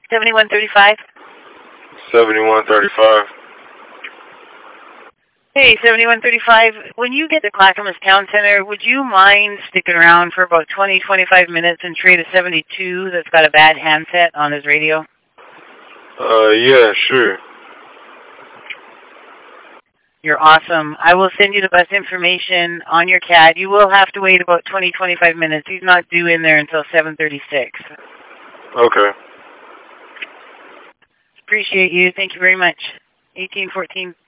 7135? 7135. Hey, 7135, when you get to Clackamas Town Center, would you mind sticking around for about 20-25 minutes and trade a 72 that's got a bad handset on his radio? Yeah, sure. You're awesome. I will send you the bus information on your CAD. You will have to wait about 20-25 minutes. He's not due in there until 7:36. Okay. Appreciate you. Thank you very much. 1814.